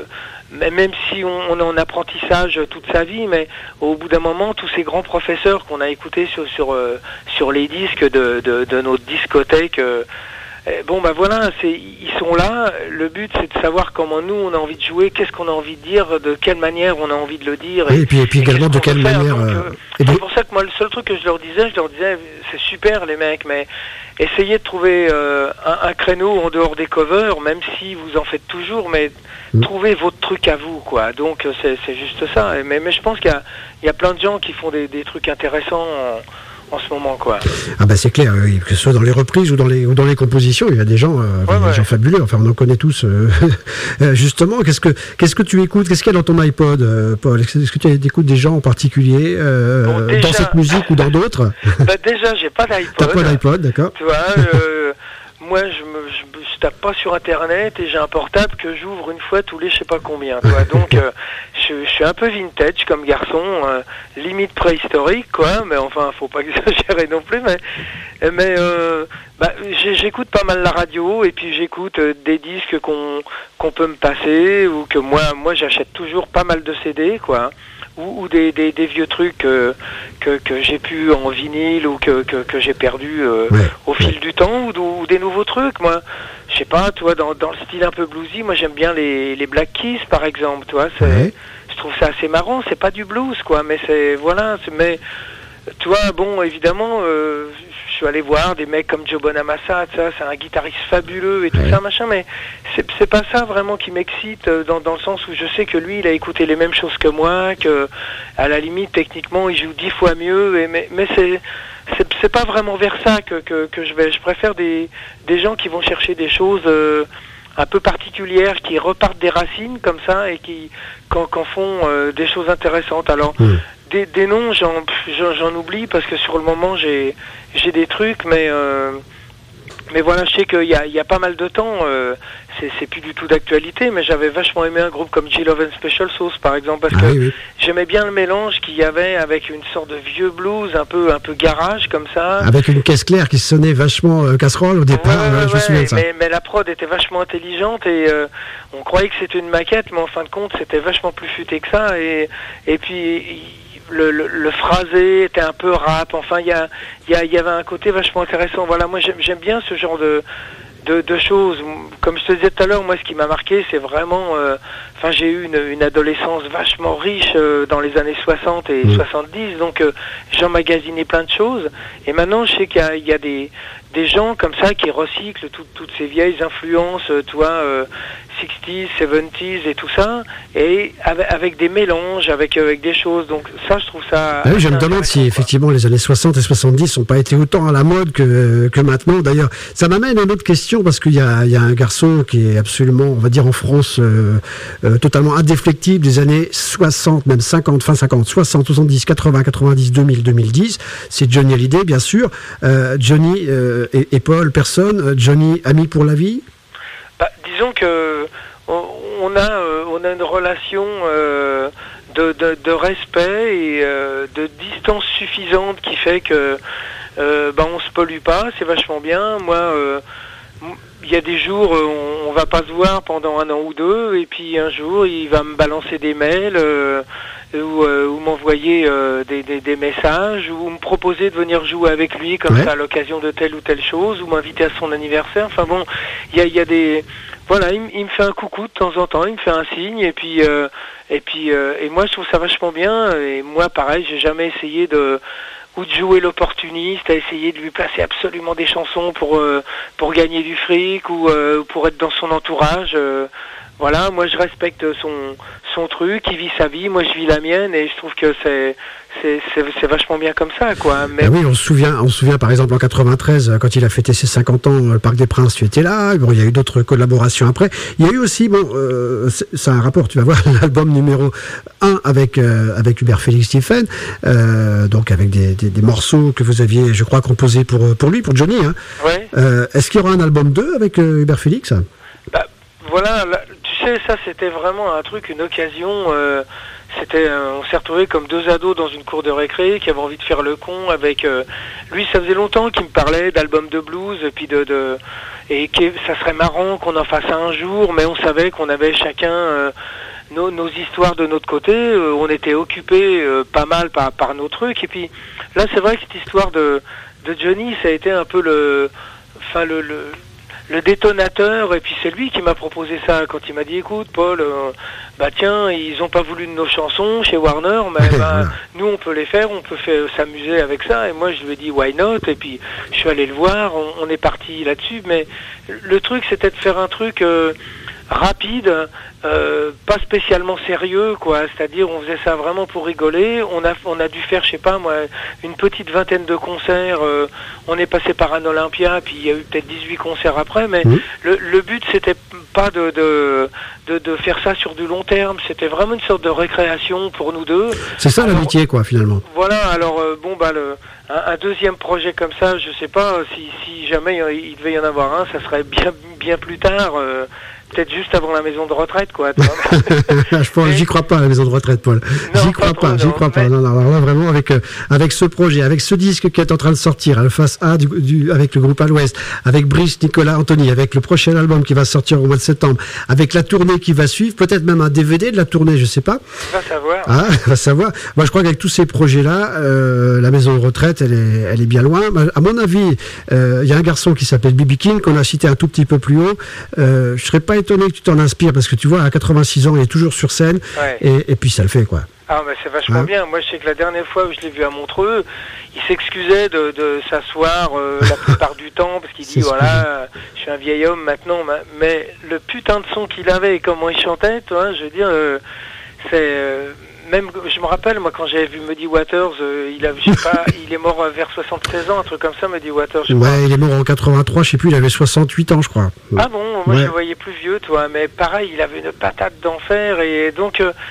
de même si on, on est en apprentissage toute sa vie, mais au bout d'un moment, tous ces grands professeurs qu'on a écoutés sur sur euh, sur les disques de de, de notre discothèque. Euh, Bon, bah voilà, c'est, ils sont là. Le but, c'est de savoir comment nous, on a envie de jouer, qu'est-ce qu'on a envie de dire, de quelle manière on a envie de le dire. Et, et puis, et puis et également de quelle manière. Donc, euh, c'est pour ça que moi, le seul truc que je leur disais, je leur disais, c'est super les mecs, mais essayez de trouver euh, un, un créneau en dehors des covers, même si vous en faites toujours, mais mmh. trouvez votre truc à vous, quoi. Donc, c'est, c'est juste ça. Mais, mais je pense qu'il y a, il y a plein de gens qui font des, des trucs intéressants en, en ce moment, quoi. Ah bah c'est clair, oui, que ce soit dans les reprises ou dans les ou dans les compositions, il y a des gens, euh, ouais, des ouais. gens fabuleux. Enfin, on en connaît tous. Euh, justement, qu'est-ce que qu'est-ce que tu écoutes, qu'est-ce qu'il y a dans ton iPod, euh, Paul? Est-ce que tu écoutes des gens en particulier euh, bon, déjà, dans cette musique ou dans d'autres? Bah déjà, j'ai pas d'iPod. T'as pas d'iPod, d'accord. Tu vois, euh, moi, je me je, je tape pas sur Internet et j'ai un portable que j'ouvre une fois tous les je sais pas combien. Tu vois, donc euh, je, je suis un peu vintage comme garçon, euh, limite préhistorique, quoi. Mais enfin, faut pas exagérer non plus. Mais mais euh, bah, j'écoute pas mal la radio et puis j'écoute euh, des disques qu'on qu'on peut me passer ou que moi moi j'achète toujours pas mal de C D, quoi. Ou, ou des, des, des vieux trucs euh, que, que j'ai pu en vinyle ou que, que, que j'ai perdu euh, ouais. au fil du temps, ou, ou des nouveaux trucs. Moi, je sais pas, toi, dans, dans le style un peu bluesy, moi j'aime bien les, les Black Keys, par exemple, toi. C'est, ouais. Je trouve ça assez marrant. C'est pas du blues, quoi, mais c'est voilà. C'est, mais tu vois, bon, évidemment, euh, je suis allé voir des mecs comme Joe Bonamassa, ça, c'est un guitariste fabuleux et tout ouais. ça, machin, mais c'est, c'est pas ça vraiment qui m'excite dans, dans le sens où je sais que lui, il a écouté les mêmes choses que moi, que à la limite, techniquement, il joue dix fois mieux, et, mais, mais c'est, c'est, c'est pas vraiment vers ça que, que, que je vais. Je préfère des, des gens qui vont chercher des choses euh, un peu particulières, qui repartent des racines comme ça et qui qu'en, qu'en font euh, des choses intéressantes. Alors, mmh. Des, des noms, j'en, j'en, j'en oublie parce que sur le moment j'ai j'ai des trucs, mais euh, mais voilà, je sais qu'il y a, il y a pas mal de temps, euh, c'est, c'est plus du tout d'actualité, mais j'avais vachement aimé un groupe comme G Love and Special Sauce, par exemple, parce Ah que oui, oui. j'aimais bien le mélange qu'il y avait avec une sorte de vieux blues, un peu, un peu garage, comme ça. Avec une caisse claire qui sonnait vachement euh, casserole au départ, Ouais, ouais, ouais, je me ouais, souviens de ça. Mais, mais la prod était vachement intelligente et euh, on croyait que c'était une maquette, mais en fin de compte, c'était vachement plus futé que ça. Et, et puis, il, le, le, le phrasé était un peu rap. Enfin, il y, a, il y, a, il y avait un côté vachement intéressant. Voilà, moi, j'aime, j'aime bien ce genre de... De, de choses. Comme je te disais tout à l'heure, moi, ce qui m'a marqué, c'est vraiment... Enfin, euh, j'ai eu une, une adolescence vachement riche euh, dans les années soixante et mmh. soixante-dix, donc euh, j'emmagasinais plein de choses. Et maintenant, je sais qu'il y a, il y a des, des gens comme ça qui recyclent tout, toutes ces vieilles influences, euh, tu vois, euh, sixties, seventies et tout ça, et avec, avec des mélanges, avec, avec des choses. Donc ça, je trouve ça... Ah oui, je me demande si, quoi. effectivement, les années soixante et soixante-dix n'ont pas été autant à la mode que, que maintenant. D'ailleurs, ça m'amène à une autre question, parce qu'il y a, il y a un garçon qui est absolument, on va dire en France, euh, euh, totalement indéflectible des années soixante, même cinquante, fin cinquante, soixante, soixante-dix, quatre-vingts, quatre-vingt-dix, deux mille, deux mille dix. C'est Johnny Hallyday, bien sûr. Euh, Johnny euh, et, et Paul, personne. Johnny, ami pour la vie? Bah, disons que on, on a euh, on a une relation euh, de, de, de respect et euh, de distance suffisante qui fait que euh, bah, on se pollue pas, c'est vachement bien. Moi, euh, il y a des jours on, on va pas se voir pendant un an ou deux, et puis un jour il va me balancer des mails euh, ou, euh, ou m'envoyer euh, des, des, des messages, ou me proposer de venir jouer avec lui comme ouais. ça à l'occasion de telle ou telle chose, ou m'inviter à son anniversaire. Enfin bon, il y a, y a des... Voilà, il, il me fait un coucou de temps en temps, il me fait un signe, et puis euh, et puis euh, et moi je trouve ça vachement bien. Et moi pareil, j'ai jamais essayé de ou de jouer l'opportuniste, à essayer de lui placer absolument des chansons pour euh, pour gagner du fric, ou euh, pour être dans son entourage. Euh, voilà, moi je respecte son son truc, il vit sa vie, moi je vis la mienne, et je trouve que c'est c'est c'est, c'est vachement bien comme ça, quoi. Mais ah oui, on se souvient, on se souvient par exemple en quatre-vingt-treize, quand il a fêté ses cinquante ans, le Parc des Princes, tu étais là. Bon, il y a eu d'autres collaborations après. Il y a eu aussi, bon, euh, c'est un rapport, tu vas voir, l'album numéro un avec euh, avec Hubert Félix Stephen, euh, donc avec des, des des morceaux que vous aviez, je crois, composés pour pour lui, pour Johnny. Hein. Ouais. Euh, est-ce qu'il y aura un album deux avec euh, Hubert Félix? Bah voilà, là, tu sais, ça c'était vraiment un truc, une occasion. Euh, c'était, euh, on s'est retrouvés comme deux ados dans une cour de récré qui avaient envie de faire le con avec euh, lui. Ça faisait longtemps qu'il me parlait d'albums de blues, et puis de, de et que ça serait marrant qu'on en fasse un jour, mais on savait qu'on avait chacun euh, nos, nos histoires de notre côté. Euh, on était occupés euh, pas mal par, par nos trucs, et puis là c'est vrai que cette histoire de de Johnny, ça a été un peu le, enfin le, le le détonateur, et puis c'est lui qui m'a proposé ça quand il m'a dit écoute Paul, euh, bah tiens, ils ont pas voulu de nos chansons chez Warner, mais bah, nous on peut les faire, on peut faire, s'amuser avec ça. Et moi je lui ai dit why not, et puis je suis allé le voir, on, on est parti là-dessus. Mais le truc c'était de faire un truc euh, rapide, euh, pas spécialement sérieux, quoi. C'est-à-dire on faisait ça vraiment pour rigoler. On a on a dû faire, je sais pas moi, une petite vingtaine de concerts. Euh, on est passé par un Olympia, puis il y a eu peut-être dix-huit concerts après. Mais mmh. le, le but c'était pas de, de de de faire ça sur du long terme. C'était vraiment une sorte de récréation pour nous deux. C'est ça alors, l'amitié, quoi, finalement. Voilà. Alors euh, bon bah le un, un deuxième projet comme ça, je sais pas si si jamais il, il devait y en avoir un, ça serait bien bien plus tard. Euh, Peut-être juste avant la maison de retraite, quoi. je pense, j'y crois pas à la maison de retraite, Paul. Non, j'y crois pas, pas j'y crois mais... pas. Non, non, alors là, vraiment, avec, euh, avec ce projet, avec ce disque qui est en train de sortir, le face A du, du, avec le groupe À l'Ouest, avec Brice, Nicolas, Anthony, avec le prochain album qui va sortir au mois de septembre, avec la tournée qui va suivre, peut-être même un D V D de la tournée, je sais pas. On va savoir. Ah, on va savoir. Moi, je crois qu'avec tous ces projets-là, euh, la maison de retraite, elle est, elle est bien loin. À mon avis, il euh, y a un garçon qui s'appelle B B King, qu'on a cité un tout petit peu plus haut. Euh, je serais pas étonné que tu t'en inspires, parce que tu vois, à quatre-vingt-six ans, il est toujours sur scène, ouais. et, et puis ça le fait, quoi. Ah, mais c'est vachement hein bien. Moi, je sais que la dernière fois où je l'ai vu à Montreux, il s'excusait de, de s'asseour euh, la plupart du temps, parce qu'il dit, voilà, je suis un vieil homme maintenant, mais le putain de son qu'il avait et comment il chantait, toi, je veux dire, euh, c'est... Euh, même, je me rappelle, moi, quand j'avais vu Muddy Waters, euh, il a, je sais pas, il est mort vers soixante-seize ans, un truc comme ça, Muddy Waters. Je ouais, crois. Il est mort en quatre-vingt-trois, je sais plus, il avait soixante-huit ans, je crois. Ah bon, moi ouais. je le voyais plus vieux, toi, mais pareil, il avait une patate d'enfer, et donc, euh,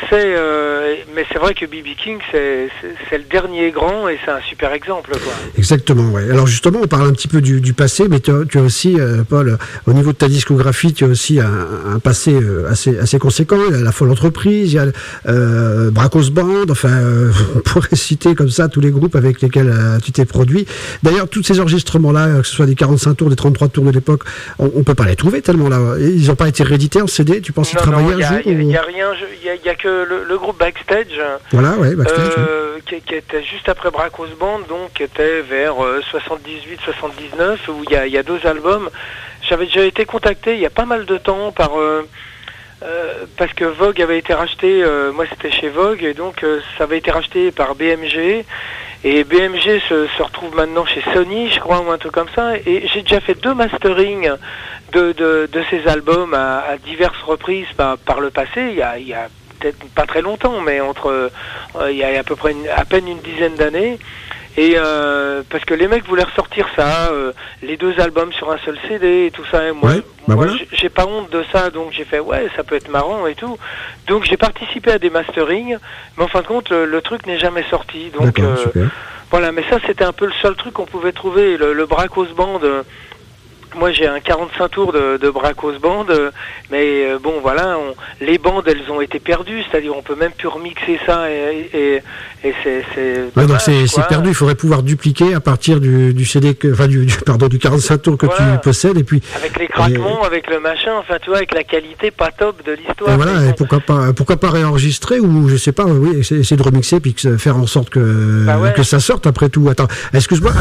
c'est, euh, mais c'est vrai que B B King, c'est, c'est, c'est le dernier grand et c'est un super exemple, quoi. Exactement, ouais. Alors justement, on parle un petit peu du, du passé, mais tu as, tu as aussi, euh, Paul, au niveau de ta discographie, tu as aussi un, un passé euh, assez, assez conséquent. Il y a la Folle Entreprise, il y a euh, Bracos Band, enfin, euh, on pourrait citer comme ça tous les groupes avec lesquels euh, tu t'es produit. D'ailleurs, tous ces enregistrements-là, que ce soit des quarante-cinq tours, des trente-trois tours de l'époque, on, on peut pas les trouver tellement là. Ils n'ont pas été réédités en C D. Tu penses y travailler un jour? Il n'y a, a rien. Il n'y a, a que le, le groupe Backstage. Voilà, ouais, Backstage. Euh, ouais. Qui, qui était juste après Bracos Band, donc qui était vers euh, soixante-dix-huit soixante-dix-neuf, où il y a, il y a deux albums. J'avais déjà été contacté il y a pas mal de temps par euh, euh, parce que Vogue avait été racheté. Euh, moi, c'était chez Vogue, et donc euh, ça avait été racheté par B M G. Et B M G se, se retrouve maintenant chez Sony, je crois, ou un truc comme ça. Et j'ai déjà fait deux masterings de, de, de ces albums à, à diverses reprises par, par le passé. Il y a, il y a peut-être pas très longtemps, mais entre euh, il y a à peu près une, à peine une dizaine d'années. Et euh, parce que les mecs voulaient ressortir ça, euh, les deux albums sur un seul C D et tout ça. Et moi, ouais, bah moi voilà. j'ai pas honte de ça, donc j'ai fait ouais, ça peut être marrant et tout. Donc j'ai participé à des masterings, mais en fin de compte, le, le truc n'est jamais sorti. Donc euh, voilà, mais ça c'était un peu le seul truc qu'on pouvait trouver. Le, le Bracos Band. Euh, Moi, j'ai un quarante-cinq tours de, de Bracos Band, euh, mais euh, bon, voilà, on, les bandes, elles ont été perdues, c'est-à-dire on peut même plus remixer ça, et, et, et c'est, c'est ouais, dommage, donc c'est, c'est perdu. Il faudrait pouvoir dupliquer à partir du, du C D, que, enfin du, du pardon du quarante-cinq tours que voilà. tu possèdes, et puis avec les craquements, et, avec le machin, enfin tu vois, avec la qualité pas top de l'histoire. Et voilà, et bon. pourquoi pas, pourquoi pas réenregistrer ou je sais pas, oui, essayer de remixer puis que, faire en sorte que bah ouais. que ça sorte après tout. Attends, excuse-moi.